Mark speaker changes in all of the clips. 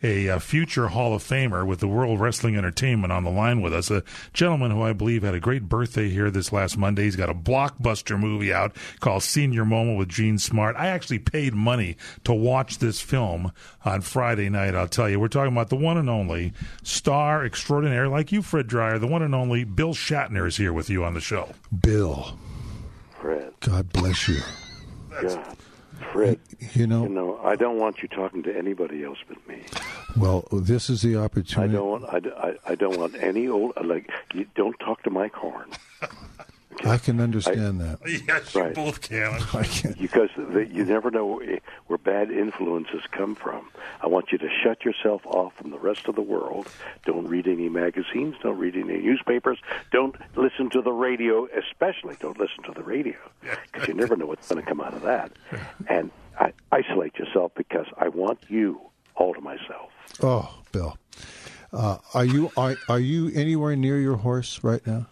Speaker 1: a future Hall of Famer with the World Wrestling Entertainment on the line with us, a gentleman who I believe had a great birthday here this last Monday. He's got a blockbuster movie out called Senior Moment with Gene Smart. I actually paid money to watch this film on Friday night, I'll tell you. We're talking about the one and only star extraordinaire, like you, Fred Dryer, the one and only Bill Shatner is here with you on the show.
Speaker 2: Bill.
Speaker 3: Fred.
Speaker 2: God bless you.
Speaker 3: God. Fred,
Speaker 2: you know,
Speaker 3: I don't want you talking to anybody else but me.
Speaker 2: Well, this is the opportunity.
Speaker 3: I don't want any old, like, you don't talk to Mike Horn. Okay.
Speaker 2: I can understand that.
Speaker 1: Yes, you both can.
Speaker 2: I can.
Speaker 3: Because you never know where bad influences come from. I want you to shut yourself off from the rest of the world. Don't read any magazines. Don't read any newspapers. Don't listen to the radio, especially don't listen to the radio, because you never know what's going to come out of that. And isolate yourself, because I want you all to myself.
Speaker 2: Oh, Bill. Are you anywhere near your horse right now?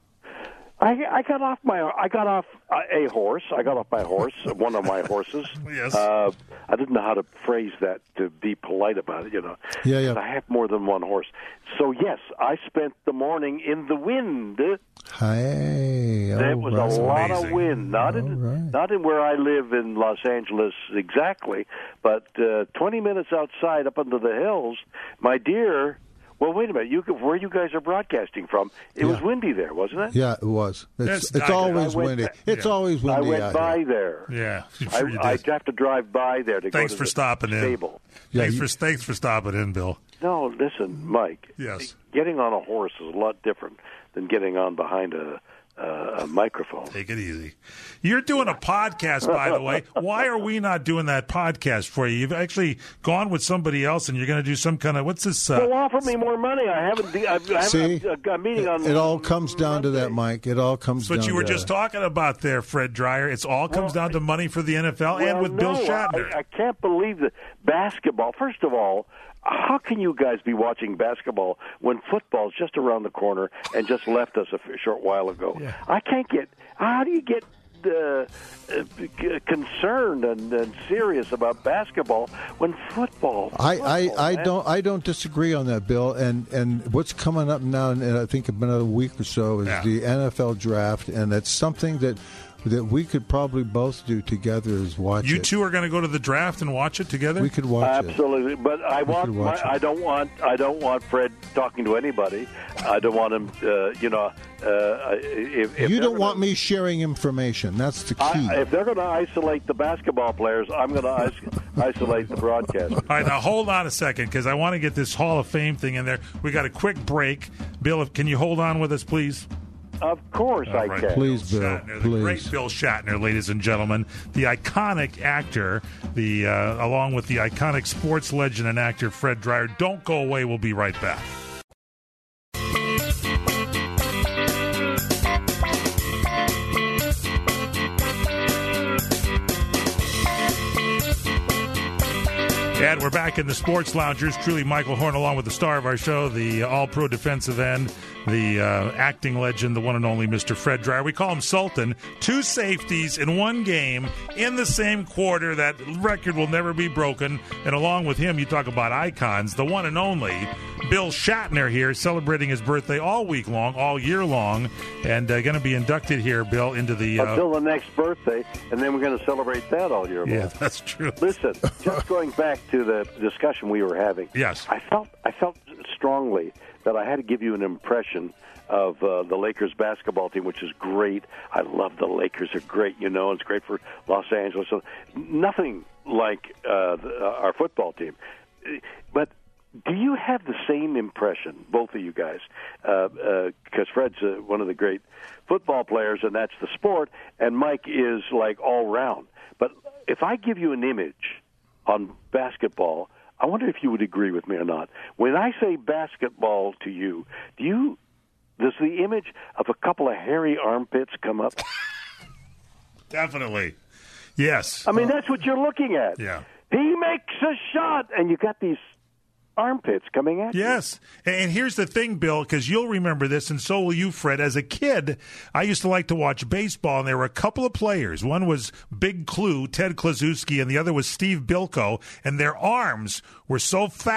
Speaker 3: I got off a horse. I got off my horse, one of my horses.
Speaker 1: Yes.
Speaker 3: I didn't know how to phrase that to be polite about it,
Speaker 2: Yeah.
Speaker 3: I have more than one horse. So, yes, I spent the morning in the wind.
Speaker 2: Hey.
Speaker 3: There was a lot of wind. Not in where I live in Los Angeles exactly, but 20 minutes outside up under the hills, my dear... Well, wait a minute. Where you guys are broadcasting from, it was windy there, wasn't it?
Speaker 2: Yeah, it was. It's always windy. It's always windy.
Speaker 3: I went by there.
Speaker 1: Yeah,
Speaker 3: I have to drive by there to
Speaker 1: Thanks
Speaker 3: go to
Speaker 1: for
Speaker 3: the
Speaker 1: stopping
Speaker 3: stable.
Speaker 1: in. Thanks for stopping in, Bill.
Speaker 3: No, listen, Mike.
Speaker 1: Yes.
Speaker 3: Getting on a horse is a lot different than getting on behind a microphone.
Speaker 1: Take it easy. You're doing a podcast, by the way. Why are we not doing that podcast for you? You've actually gone with somebody else, and you're going to do some kind of what's this?
Speaker 3: Well, offer me more money. I haven't a meeting on.
Speaker 2: It all comes down to that, Mike. It all comes down.
Speaker 1: What you were just talking about there, Fred Dryer. It all comes down to money for the NFL and with Bill Shatner.
Speaker 3: I can't believe that basketball. First of all, how can you guys be watching basketball when football's just around the corner and just left us a short while ago?
Speaker 1: Yeah.
Speaker 3: I can't get. How do you get concerned and serious about basketball when football?
Speaker 2: I don't disagree on that, Bill. And what's coming up now, in I think another week or so, is the NFL draft, and that's something that we could probably both do together is watch it.
Speaker 1: You two are going to go to the draft and watch it together?
Speaker 2: We could watch
Speaker 3: it. Absolutely. But I don't want Fred talking to anybody. I don't want him, if
Speaker 2: you don't want me sharing information. That's the key.
Speaker 3: If they're going to isolate the basketball players, I'm going to isolate the broadcasters.
Speaker 1: All right, now hold on a second, because I want to get this Hall of Fame thing in there. We got a quick break. Bill, can you hold on with us, please?
Speaker 3: Of course I can.
Speaker 2: Please, Bill.
Speaker 1: Shatner, the great Bill Shatner, ladies and gentlemen. The iconic actor, along with the iconic sports legend and actor Fred Dryer. Don't go away. We'll be right back. And we're back in the Sports Loungers. Truly Michael Horn, along with the star of our show, the all-pro defensive end, the acting legend, the one and only Mr. Fred Dryer. We call him Sultan. 2 safeties in one game in the same quarter. That record will never be broken. And along with him, you talk about icons, the one and only Bill Shatner here, celebrating his birthday all week long, all year long, and going to be inducted here, Bill, into the...
Speaker 3: Until the next birthday, and then we're going to celebrate that all year long.
Speaker 1: Yeah, that's true.
Speaker 3: Listen, just going back to the discussion we were having.
Speaker 1: Yes.
Speaker 3: I felt strongly that I had to give you an impression of the Lakers basketball team, which is great. I love the Lakers. They're great, It's great for Los Angeles. So nothing like our football team. But do you have the same impression, both of you guys? Because Fred's one of the great football players, and that's the sport, and Mike is like all round. But if I give you an image on basketball, I wonder if you would agree with me or not. When I say basketball to you, does the image of a couple of hairy armpits come up?
Speaker 1: Definitely. Yes.
Speaker 3: I mean, that's what you're looking at.
Speaker 1: Yeah.
Speaker 3: He makes a shot, and you got these armpits coming at you.
Speaker 1: Yes. And here's the thing, Bill, because you'll remember this, and so will you, Fred. As a kid, I used to like to watch baseball, and there were a couple of players. One was Big Clue, Ted Kluszewski, and the other was Steve Bilko, and their arms were so fat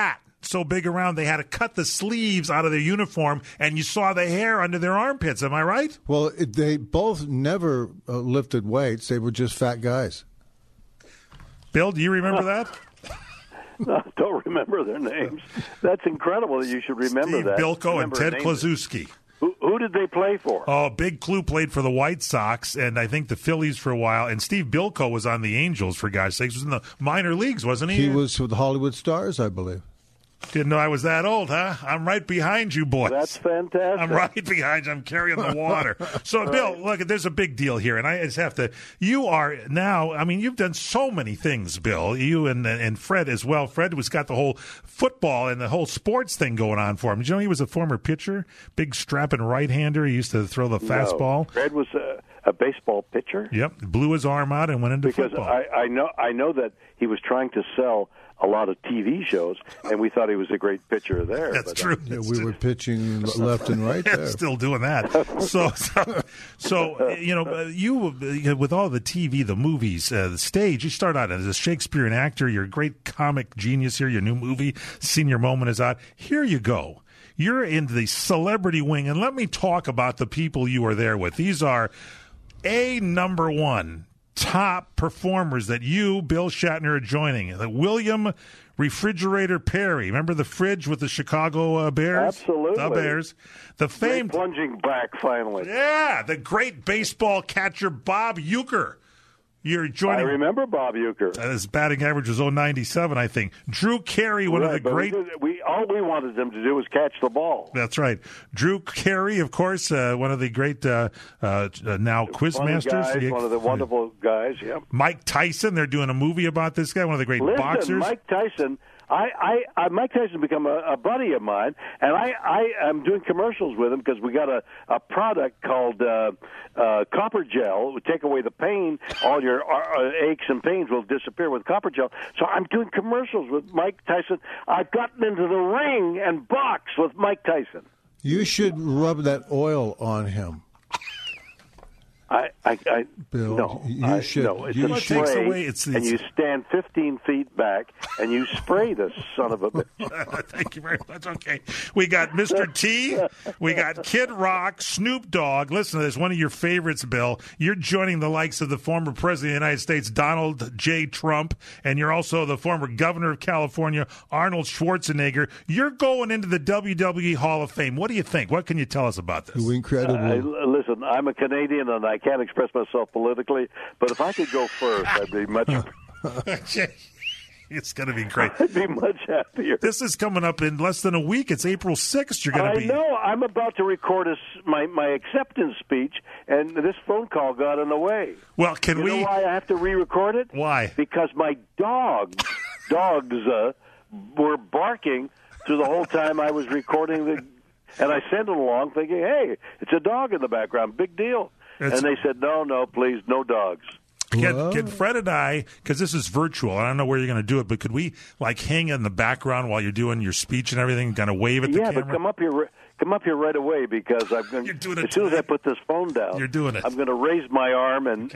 Speaker 1: so big around they had to cut the sleeves out of their uniform, and you saw the hair under their armpits. Am I right?
Speaker 2: Well, they both never lifted weights. They were just fat guys.
Speaker 1: Bill, do you remember that?
Speaker 3: No, don't remember their names. That's incredible that you should remember
Speaker 1: Steve
Speaker 3: that.
Speaker 1: Bilko and Ted Klaczewski.
Speaker 3: Who did they play for?
Speaker 1: Oh, Big Clue played for the White Sox and I think the Phillies for a while. And Steve Bilko was on the Angels, for God's sakes. He was in the minor leagues, wasn't he?
Speaker 2: He was with the Hollywood Stars, I believe.
Speaker 1: Didn't know I was that old, huh? I'm right behind you, boys.
Speaker 3: That's fantastic.
Speaker 1: I'm right behind you. I'm carrying the water. So, right. Bill, look, there's a big deal here, and I just have to. You are now. I mean, you've done so many things, Bill. You and Fred as well. Fred was got the whole football and the whole sports thing going on for him. Did you know he was a former pitcher, big strapping right-hander? He used to throw the fastball.
Speaker 3: No, Fred was a baseball pitcher.
Speaker 1: Yep, blew his arm out and went into football.
Speaker 3: Because I know that he was trying to sell a lot of TV shows, and we thought he was a great pitcher there.
Speaker 1: That's true.
Speaker 2: Yeah, we were pitching left and right there.
Speaker 1: Still doing that. So you know, you with all the TV, the movies, the stage, you start out as a Shakespearean actor. You're a great comic genius here. Your new movie, Senior Moment, is out. Here you go. You're in the celebrity wing, and let me talk about the people you are there with. These are number one top performers that you, Bill Shatner, are joining. The William Refrigerator Perry. Remember the fridge with the Chicago Bears?
Speaker 3: Absolutely.
Speaker 1: The Bears. The famed
Speaker 3: plunging back, finally.
Speaker 1: Yeah, the great baseball catcher Bob Uecker. You're joining.
Speaker 3: I remember Bob Uecker.
Speaker 1: His batting average was 0.97, I think. Drew Carey, one of the great.
Speaker 3: All we wanted them to do was catch the ball.
Speaker 1: That's right. Drew Carey, of course, one of the great now quizmasters.
Speaker 3: One of the wonderful guys. Yeah.
Speaker 1: Mike Tyson. They're doing a movie about this guy. One of the great boxers.
Speaker 3: Mike Tyson. Mike Tyson become a buddy of mine, and I'm doing commercials with him because we got a product called Copper Gel. It would take away the pain. All your aches and pains will disappear with Copper Gel. So I'm doing commercials with Mike Tyson. I've gotten into the ring and box with Mike Tyson.
Speaker 2: You should rub that oil on him.
Speaker 3: Bill,
Speaker 2: no, you should.
Speaker 3: No, it's a spray, and you stand 15 feet back, and you spray the son of a bitch.
Speaker 1: Thank you very much. Okay. We got Mr. T. We got Kid Rock, Snoop Dogg. Listen to this. One of your favorites, Bill. You're joining the likes of the former President of the United States, Donald J. Trump, and you're also the former Governor of California, Arnold Schwarzenegger. You're going into the WWE Hall of Fame. What do you think? What can you tell us about this?
Speaker 2: Incredible.
Speaker 3: Listen, I'm a Canadian, and I can't express myself politically, but if I could go first, I'd be much...
Speaker 1: It's going to be great.
Speaker 3: I'd be much happier.
Speaker 1: This is coming up in less than a week. It's April 6th. You're going to be...
Speaker 3: I know. I'm about to record my acceptance speech, and this phone call got in the way.
Speaker 1: Well, can we...
Speaker 3: You know why I have to re-record it?
Speaker 1: Why?
Speaker 3: Because my dogs were barking through the whole time I was recording the... And I sent it along thinking, hey, it's a dog in the background. Big deal. And they said, no, please, no dogs.
Speaker 1: Can Fred and I, because this is virtual, I don't know where you're going to do it, but could we like hang in the background while you're doing your speech and everything, kind of wave at the camera?
Speaker 3: Yeah, but come up here right away because I'm going. As soon as I put this phone down,
Speaker 1: you're doing it.
Speaker 3: I'm going to raise my arm and.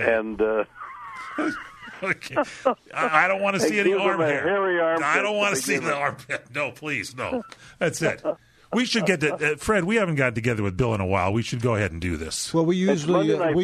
Speaker 1: Okay. I don't want to see any arm hair.
Speaker 3: Hairy arm.
Speaker 1: I don't want to see the armpit. No, please, no. That's it. We should get to Fred. We haven't got together with Bill in a while. We should go ahead and do this.
Speaker 2: Well, we usually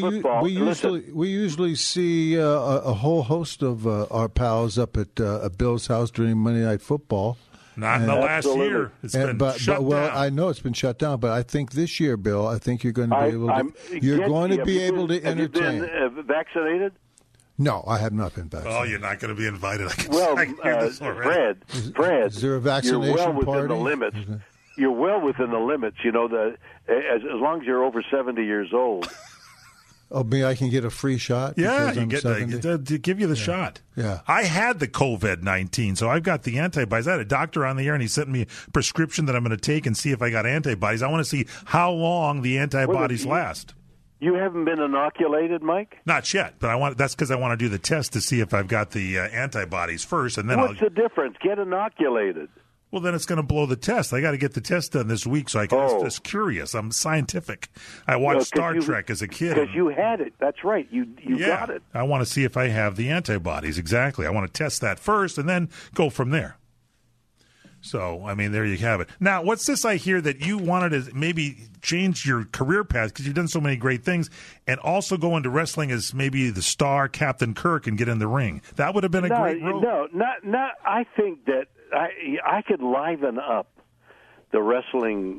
Speaker 2: see a whole host of our pals up at Bill's house during Monday Night Football.
Speaker 1: Not in the last year. It's been shut down.
Speaker 2: I know it's been shut down, but I think this year, Bill, I think you're going to be able to. You're going to be able to entertain.
Speaker 3: Have you been vaccinated?
Speaker 2: No, I have not been vaccinated.
Speaker 1: Oh, you're not going to be invited.
Speaker 3: Fred,
Speaker 2: is there a vaccination
Speaker 3: you're well
Speaker 2: party?
Speaker 3: Within the limits. You're well within the limits. You know, as long as you're over 70 years old.
Speaker 2: Oh, me, I can get a free shot?
Speaker 1: Yeah, you get to give you the shot.
Speaker 2: Yeah.
Speaker 1: I had the COVID-19, so I've got the antibodies. I had a doctor on the air, and he sent me a prescription that I'm going to take and see if I got antibodies. I want to see how long the antibodies last.
Speaker 3: You haven't been inoculated, Mike?
Speaker 1: Not yet, but that's because I want to do the test to see if I've got the antibodies first, and then
Speaker 3: What's the difference? Get inoculated.
Speaker 1: Well, then it's going to blow the test. I got to get the test done this week, so I can. I'm just curious. I'm scientific. I watched Star Trek as a kid.
Speaker 3: Because you had it. That's right. You got it.
Speaker 1: I want to see if I have the antibodies. Exactly. I want to test that first and then go from there. So, I mean, there you have it. Now, what's this I hear that you wanted to maybe change your career path because you've done so many great things and also go into wrestling as maybe the star Captain Kirk and get in the ring? That would have been a great role.
Speaker 3: No, not. I think that I could liven up the wrestling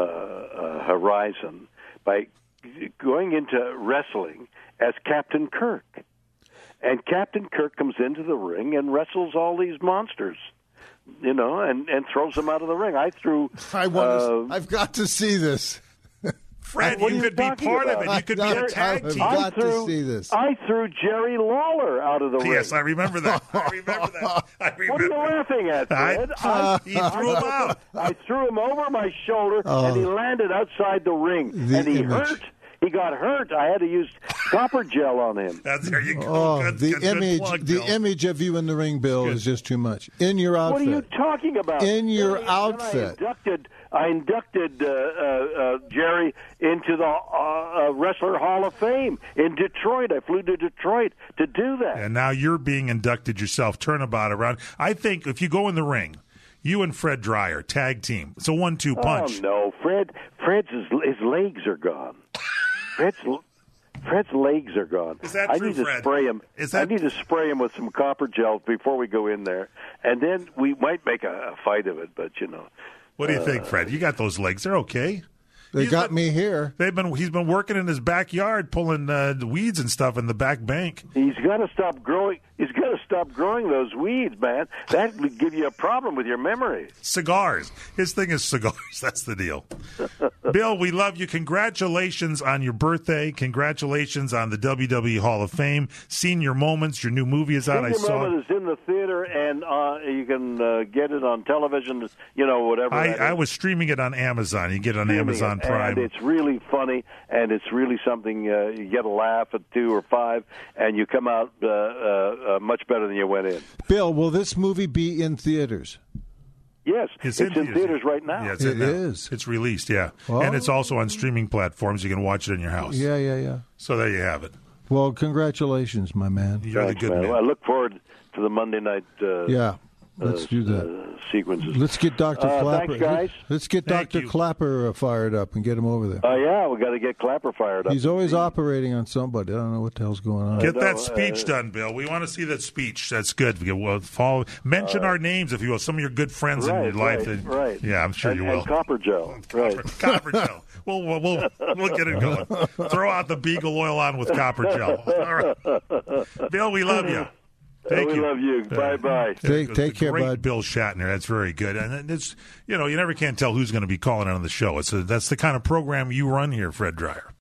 Speaker 3: horizon by going into wrestling as Captain Kirk. And Captain Kirk comes into the ring and wrestles all these monsters. And throws them out of the ring.
Speaker 2: I've got to see this.
Speaker 1: Fred, you could be part of it. You could be a tag team.
Speaker 2: I've got to see this.
Speaker 3: I threw Jerry Lawler out of the ring.
Speaker 1: Yes, I remember that.
Speaker 3: What are you laughing at, Fred?
Speaker 1: He threw him out.
Speaker 3: I threw him over my shoulder, and he landed outside the ring. And he hurt. He got hurt. I had to use copper gel on him.
Speaker 1: There you go.
Speaker 2: The image of you in the ring, Bill, is just too much. In your outfit.
Speaker 3: What are you talking about?
Speaker 2: In your outfit.
Speaker 3: I inducted Jerry into the Wrestler Hall of Fame in Detroit. I flew to Detroit to do that.
Speaker 1: And now you're being inducted yourself. Turnabout around. I think if you go in the ring, you and Fred Dreyer, tag team. It's a 1-2 punch.
Speaker 3: Oh, no. Fred's his legs are gone. Fred's legs are gone.
Speaker 1: Is that true, Fred?
Speaker 3: Spray him. I need to spray him with some copper gel before we go in there, and then we might make a fight of it. But
Speaker 1: what do you think, Fred? You got those legs? They're okay.
Speaker 2: They got me here.
Speaker 1: He's been working in his backyard, pulling weeds and stuff in the back bank.
Speaker 3: He's got to stop growing. He's got to stop growing those weeds, man. That would give you a problem with your memory.
Speaker 1: Cigars. His thing is cigars. That's the deal. Bill, we love you. Congratulations on your birthday. Congratulations on the WWE Hall of Fame. Senior Moments. Your new movie is out.
Speaker 3: Senior Moment is in the theater, and you can get it on television. Whatever.
Speaker 1: I was streaming it on Amazon. You get it on Amazon Prime.
Speaker 3: And it's really funny, and it's really something. You get a laugh at 2 or 5, and you come out much better than you went in.
Speaker 2: Bill, will this movie be in theaters?
Speaker 3: Yes, it's in theaters right now.
Speaker 1: Yeah,
Speaker 2: it is.
Speaker 1: It's released, yeah.
Speaker 2: Well,
Speaker 1: and it's also on streaming platforms. You can watch it in your house.
Speaker 2: Yeah.
Speaker 1: So there you have it.
Speaker 2: Well, congratulations, my man.
Speaker 1: You're the good man.
Speaker 3: Well, I look forward to the Monday night
Speaker 2: let's do that.
Speaker 3: Sequences.
Speaker 2: Let's get Dr. Clapper.
Speaker 3: Thanks, guys.
Speaker 2: Let's get Dr. Clapper fired up and get him over there.
Speaker 3: Yeah, we got to get Clapper fired up.
Speaker 2: He's always operating on somebody. I don't know what the hell's going on.
Speaker 1: Get that speech done, Bill. We want to see that speech. That's good. Mention our names, if you will. Some of your good friends in your life.
Speaker 3: Right.
Speaker 1: Yeah, I'm sure you will.
Speaker 3: And copper gel. Right.
Speaker 1: Copper gel. We'll get it going. Throw out the Beagle oil on with copper gel. All right. Bill, we love you.
Speaker 3: We love you. Bye-bye.
Speaker 2: Take care,
Speaker 1: great
Speaker 2: bud.
Speaker 1: Bill Shatner. That's very good. And it's, you never can tell who's going to be calling on the show. That's the kind of program you run here, Fred Dreyer.